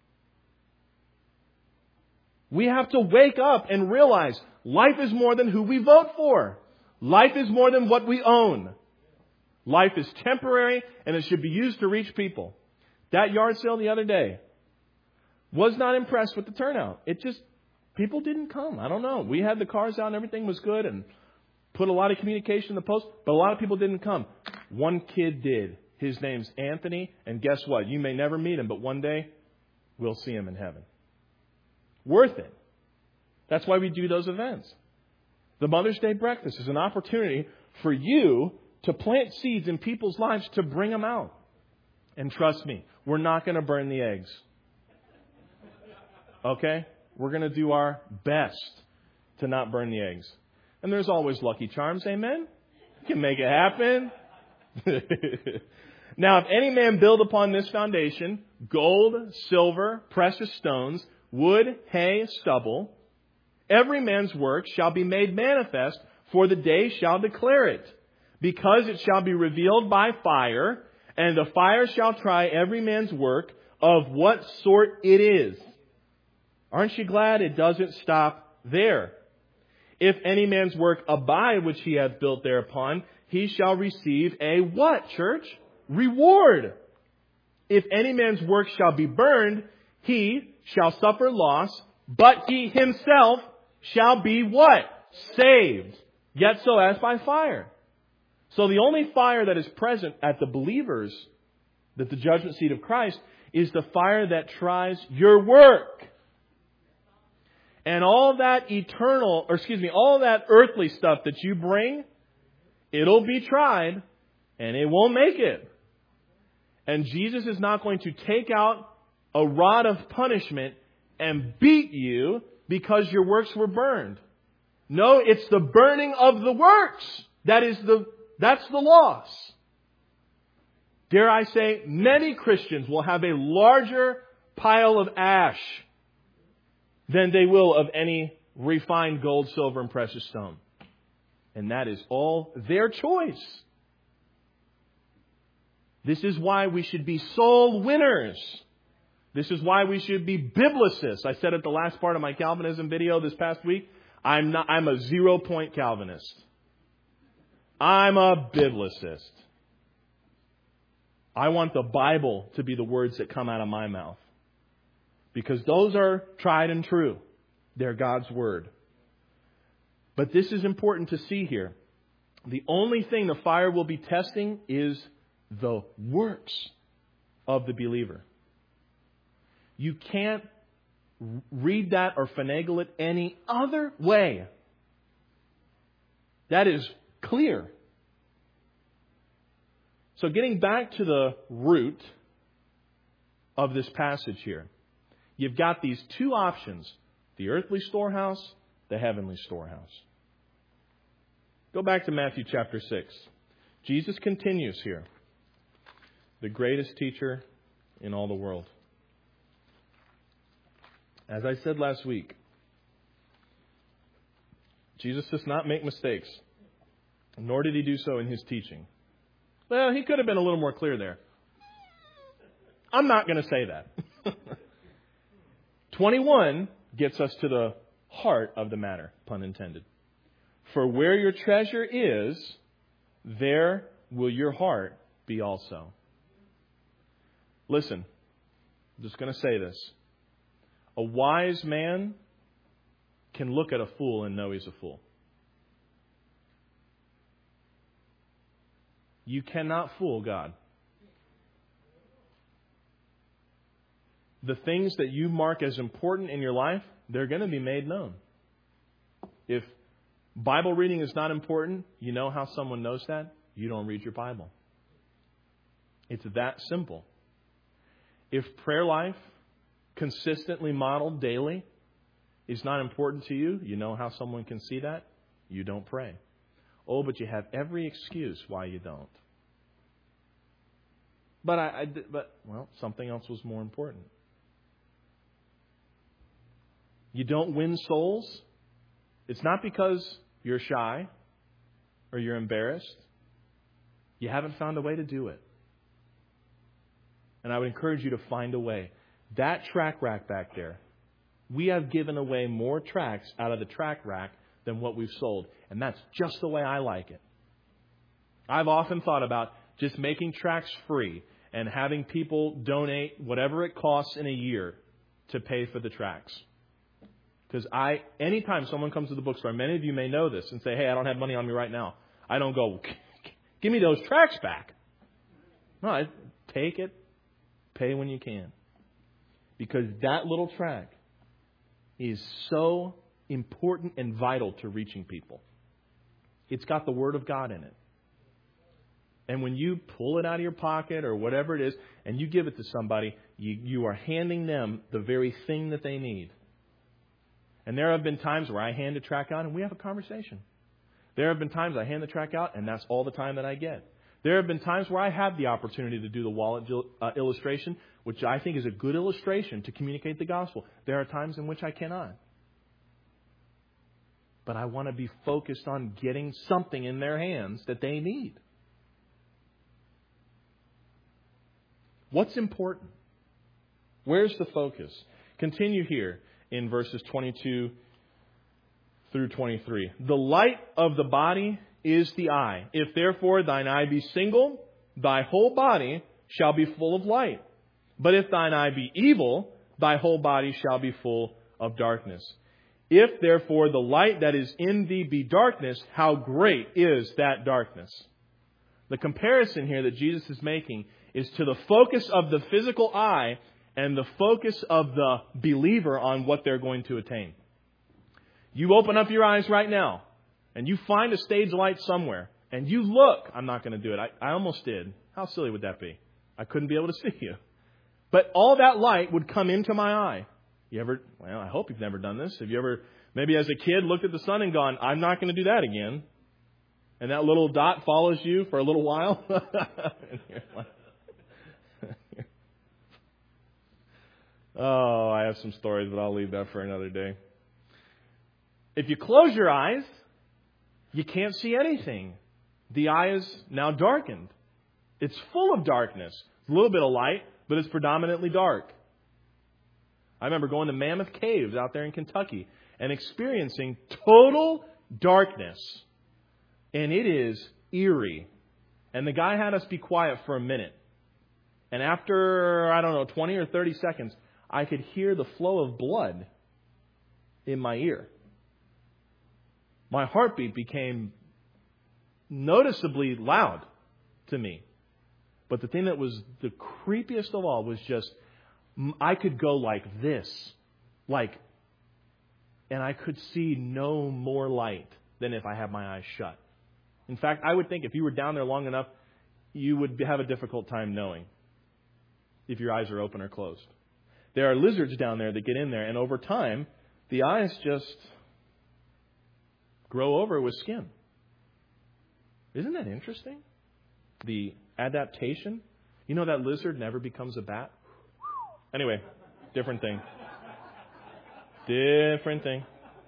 We have to wake up and realize life is more than who we vote for. Life is more than what we own. Life is temporary, and it should be used to reach people. That yard sale the other day, was not impressed with the turnout. It just, people didn't come. I don't know. We had the cars out and everything was good and put a lot of communication in the post, but a lot of people didn't come. One kid did. His name's Anthony, and guess what? You may never meet him, but one day we'll see him in heaven. Worth it. That's why we do those events. The Mother's Day breakfast is an opportunity for you to plant seeds in people's lives to bring them out. And trust me, we're not going to burn the eggs. Okay? We're going to do our best to not burn the eggs. And there's always Lucky Charms, amen? You can make it happen. Now, if any man build upon this foundation, gold, silver, precious stones, wood, hay, stubble, every man's work shall be made manifest, for the day shall declare it, because it shall be revealed by fire, and the fire shall try every man's work of what sort it is. Aren't you glad it doesn't stop there? If any man's work abide which he hath built thereupon, he shall receive a what, church? Reward. If any man's work shall be burned, he shall suffer loss, but he himself shall be what? Saved. Yet so as by fire. So the only fire that is present at the believers, at the judgment seat of Christ, is the fire that tries your work. And all that eternal, or excuse me, all that earthly stuff that you bring, it'll be tried, and it won't make it. And Jesus is not going to take out a rod of punishment and beat you because your works were burned. No, it's the burning of the works that is the that's the loss. Dare I say, many Christians will have a larger pile of ash than they will of any refined gold, silver, and precious stone. And that is all their choice. This is why we should be soul winners. This is why we should be biblicists. I said at the last part of my Calvinism video this past week, I'm not, I'm a zero-point Calvinist. I'm a biblicist. I want the Bible to be the words that come out of my mouth. Because those are tried and true. They're God's Word. But this is important to see here. The only thing the fire will be testing is the works of the believer. You can't read that or finagle it any other way. That is clear. So getting back to the root of this passage here, you've got these two options, the earthly storehouse, the heavenly storehouse. Go back to Matthew chapter six. Jesus continues here. The greatest teacher in all the world. As I said last week, Jesus does not make mistakes, nor did he do so in his teaching. Well, he could have been a little more clear there. I'm not going to say that. twenty-one gets us to the heart of the matter, pun intended. For where your treasure is, there will your heart be also. Listen, I'm just going to say this. A wise man can look at a fool and know he's a fool. You cannot fool God. The things that you mark as important in your life, they're going to be made known. If Bible reading is not important, you know how someone knows that? You don't read your Bible. It's that simple. If prayer life, consistently modeled daily, is not important to you, you know how someone can see that? You don't pray. Oh, but you have every excuse why you don't. But I, I but well, something else was more important. You don't win souls. It's not because you're shy or you're embarrassed. You haven't found a way to do it. And I would encourage you to find a way. That track rack back there, we have given away more tracts out of the track rack than what we've sold. And that's just the way I like it. I've often thought about just making tracts free and having people donate whatever it costs in a year to pay for the tracts. Because I, anytime someone comes to the bookstore, many of you may know this, and say, hey, I don't have money on me right now. I don't go, give me those tracts back. No, I take it, pay when you can. Because that little tract is so important and vital to reaching people. It's got the Word of God in it. And when you pull it out of your pocket or whatever it is, and you give it to somebody, you, you are handing them the very thing that they need. And there have been times where I hand a tract out and we have a conversation. There have been times I hand the tract out and that's all the time that I get. There have been times where I have the opportunity to do the wallet uh, illustration, which I think is a good illustration to communicate the gospel. There are times in which I cannot. But I want to be focused on getting something in their hands that they need. What's important? Where's the focus? Continue here in verses twenty-two through twenty-three. The light of the body is the eye. If therefore thine eye be single, thy whole body shall be full of light. But if thine eye be evil, thy whole body shall be full of darkness. If therefore the light that is in thee be darkness, how great is that darkness? The comparison here that Jesus is making is to the focus of the physical eye and the focus of the believer on what they're going to attain. You open up your eyes right now and you find a stage light somewhere and you look. I'm not going to do it. I, I almost did. How silly would that be? I couldn't be able to see you. But all that light would come into my eye. You ever, well, I hope you've never done this. Have you ever, maybe as a kid, looked at the sun and gone, I'm not going to do that again. And that little dot follows you for a little while. And you're like, oh, I have some stories, but I'll leave that for another day. If you close your eyes, you can't see anything. The eye is now darkened. It's full of darkness. A little bit of light, but it's predominantly dark. I remember going to Mammoth Caves out there in Kentucky and experiencing total darkness. And it is eerie. And the guy had us be quiet for a minute. And after, I don't know, twenty or thirty seconds, I could hear the flow of blood in my ear. My heartbeat became noticeably loud to me. But the thing that was the creepiest of all was just, I could go like this, like, and I could see no more light than if I had my eyes shut. In fact, I would think if you were down there long enough, you would have a difficult time knowing if your eyes are open or closed. There are lizards down there that get in there, and over time, the eyes just grow over with skin. Isn't that interesting? The adaptation. You know that lizard never becomes a bat? Anyway, different thing. Different thing.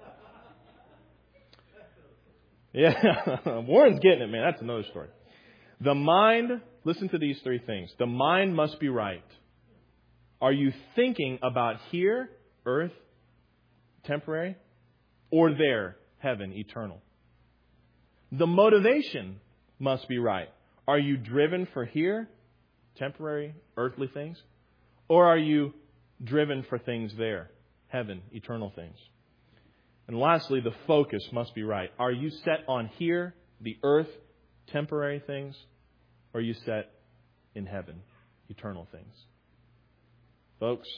Yeah, Warren's getting it, man. That's another story. The mind, listen to these three things. The mind must be right. Are you thinking about here, earth, temporary, or there, heaven, eternal? The motivation must be right. Are you driven for here, temporary, earthly things? Or are you driven for things there, heaven, eternal things? And lastly, the focus must be right. Are you set on here, the earth, temporary things? Or are you set in heaven, eternal things? Folks,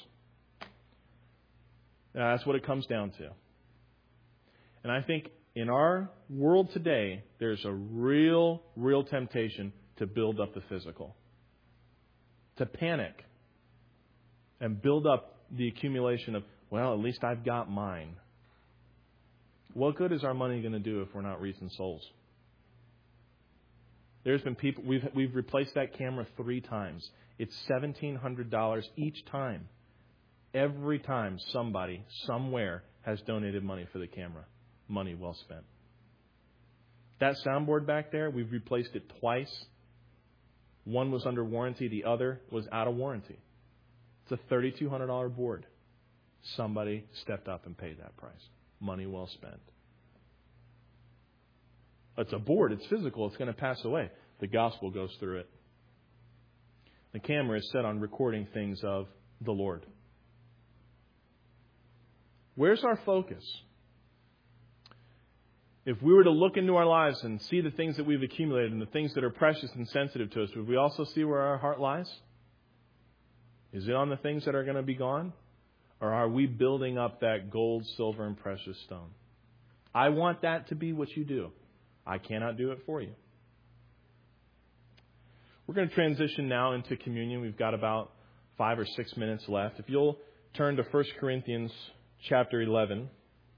that's what it comes down to. And I think in our world today, there's a real, real temptation to build up the physical. To panic and build up the accumulation of, well, at least I've got mine. What good is our money going to do if we're not reaching souls? There's been people, we've we've replaced that camera three times. It's seventeen hundred dollars each time. Every time somebody, somewhere, has donated money for the camera. Money well spent. That soundboard back there, we've replaced it twice. One was under warranty. The other was out of warranty. It's a three thousand two hundred dollars board. Somebody stepped up and paid that price. Money well spent. It's a board. It's physical. It's going to pass away. The gospel goes through it. The camera is set on recording things of the Lord. Where's our focus? If we were to look into our lives and see the things that we've accumulated and the things that are precious and sensitive to us, would we also see where our heart lies? Is it on the things that are going to be gone? Or are we building up that gold, silver, and precious stone? I want that to be what you do. I cannot do it for you. We're going to transition now into communion. We've got about five or six minutes left. If you'll turn to First Corinthians chapter eleven.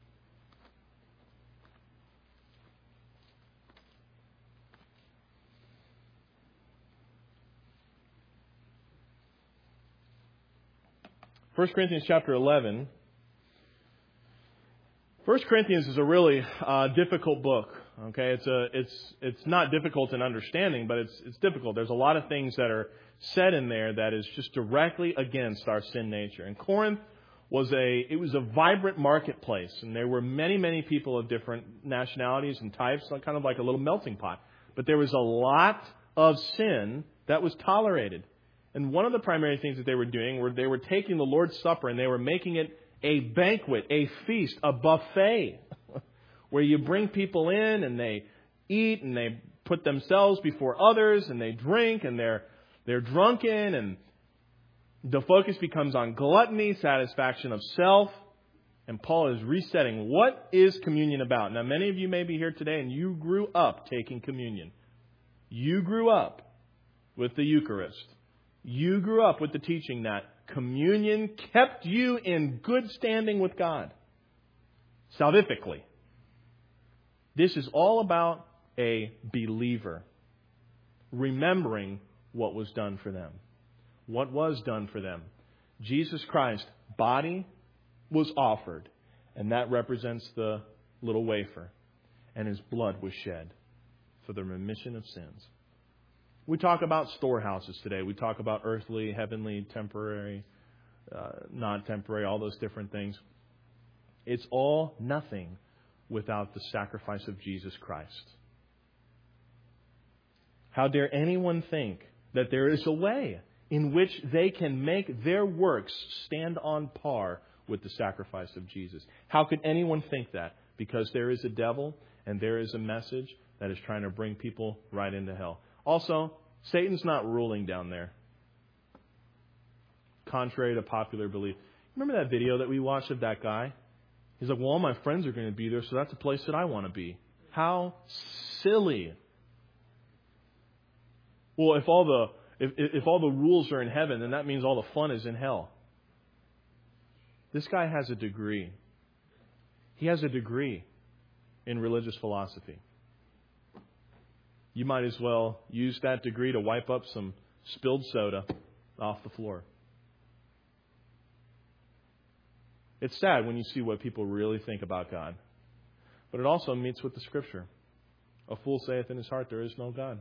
First Corinthians chapter eleven. First Corinthians is a really uh, difficult book. Okay, it's a it's it's not difficult in understanding, but it's it's difficult. There's a lot of things that are said in there that is just directly against our sin nature. And Corinth was a it was a vibrant marketplace, and there were many many people of different nationalities and types, kind of like a little melting pot. But there was a lot of sin that was tolerated. And one of the primary things that they were doing were they were taking the Lord's Supper and they were making it a banquet, a feast, a buffet, where you bring people in and they eat and they put themselves before others and they drink and they're they're drunken, and the focus becomes on gluttony, satisfaction of self. And Paul is resetting, what is communion about? Now, many of you may be here today and you grew up taking communion. You grew up with the Eucharist. You grew up with the teaching that communion kept you in good standing with God. Salvifically. This is all about a believer remembering what was done for them. What was done for them? Jesus Christ's body was offered, and that represents the little wafer, and His blood was shed for the remission of sins. We talk about storehouses today. We talk about earthly, heavenly, temporary, uh, not temporary, all those different things. It's all nothing without the sacrifice of Jesus Christ. How dare anyone think that there is a way in which they can make their works stand on par with the sacrifice of Jesus? How could anyone think that? Because there is a devil and there is a message that is trying to bring people right into hell. Also, Satan's not ruling down there, contrary to popular belief. Remember that video that we watched of that guy? He's like, well, all my friends are going to be there, so that's a place that I want to be. How silly. Well, if all the if, if all the rules are in heaven, then that means all the fun is in hell. This guy has a degree. He has a degree in religious philosophy. you might as well use that degree to wipe up some spilled soda off the floor. It's sad when you see what people really think about God. But it also meets with the Scripture. A fool saith in his heart, there is no God.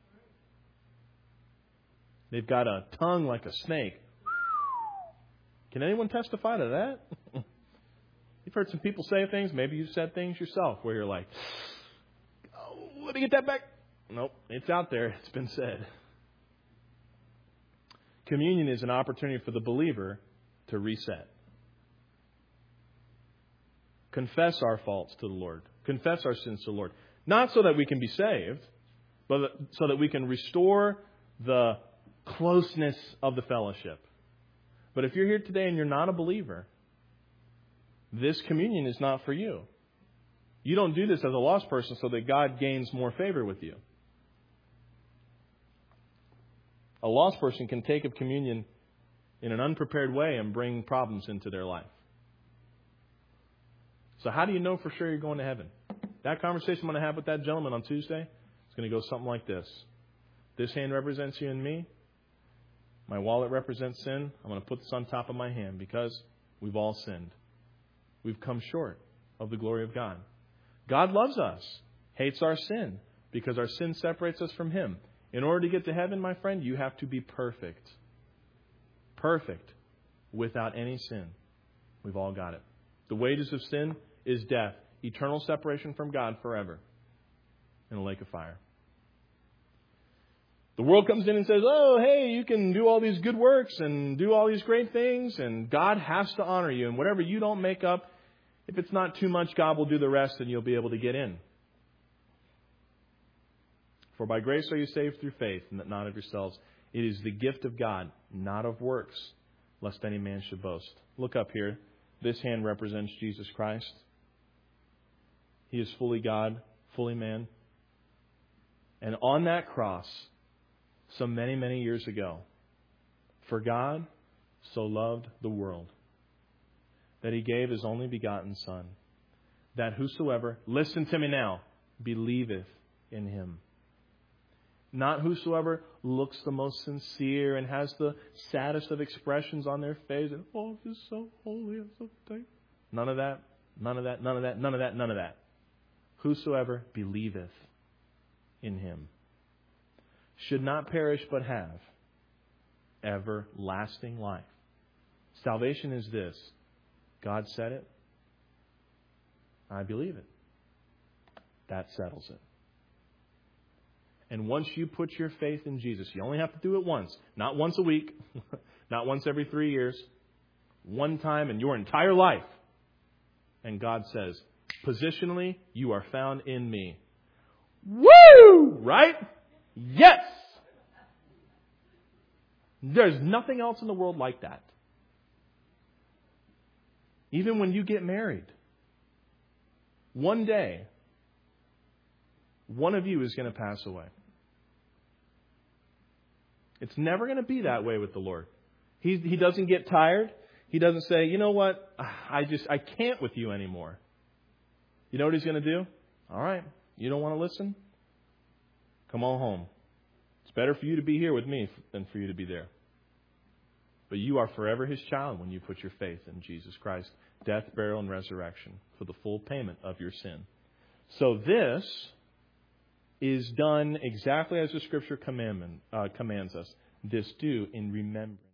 They've got a tongue like a snake. Can anyone testify to that? You've heard some people say things. Maybe you've said things yourself where you're like, oh, let me get that back. Nope, it's out there. It's been said. Communion is an opportunity for the believer to reset. Confess our faults to the Lord. Confess our sins to the Lord. Not so that we can be saved, but so that we can restore the closeness of the fellowship. But if you're here today and you're not a believer, this communion is not for you. You don't do this as a lost person so that God gains more favor with you. A lost person can take of communion in an unprepared way and bring problems into their life. So how do you know for sure you're going to heaven? That conversation I'm going to have with that gentleman on Tuesday is going to go something like this. This hand represents you and me. My wallet represents sin. I'm going to put this on top of my hand because we've all sinned. We've come short of the glory of God. God loves us, hates our sin, because our sin separates us from Him. In order to get to heaven, my friend, you have to be perfect. Perfect, without any sin. We've all got it. The wages of sin is death, eternal separation from God forever in a lake of fire. The world comes in and says, oh, hey, you can do all these good works and do all these great things, and God has to honor you. And whatever you don't make up, if it's not too much, God will do the rest and you'll be able to get in. For by grace are you saved through faith, and that not of yourselves. It is the gift of God, not of works, lest any man should boast. Look up here. This hand represents Jesus Christ. He is fully God, fully man. And on that cross, so many, many years ago, for God so loved the world that He gave His only begotten Son, that whosoever, listen to me now, believeth in Him. Not whosoever looks the most sincere and has the saddest of expressions on their face and, oh, this is so holy and so thankful. None of that, none of that, none of that, none of that, none of that. Whosoever believeth in Him should not perish but have everlasting life. Salvation is this. God said it. I believe it. That settles it. And once you put your faith in Jesus, you only have to do it once. Not once a week. Not once every three years. One time in your entire life. And God says, positionally, you are found in me. Woo! Right? Yes! There's nothing else in the world like that. Even when you get married, one day, one of you is going to pass away. It's never going to be that way with the Lord. He, he doesn't get tired. He doesn't say, you know what, I just, I can't with you anymore. You know what He's going to do? All right, you don't want to listen? Come on home. It's better for you to be here with me than for you to be there. But you are forever His child when you put your faith in Jesus Christ, death, burial, and resurrection for the full payment of your sin. So this is done exactly as the Scripture commandment, uh, commands us. This do in remembrance.